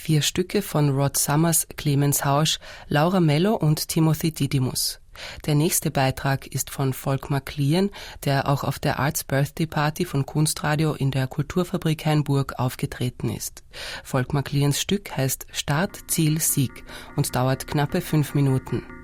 4 Stücke von Rod Summers, Clemens Hausch, Laura Mello und Timothy Didymus. Der nächste Beitrag ist von Volkmar Klien, der auch auf der Arts Birthday Party von Kunstradio in der Kulturfabrik Hainburg aufgetreten ist. Volkmar Kliens Stück heißt Start, Ziel, Sieg und dauert knappe 5 Minuten.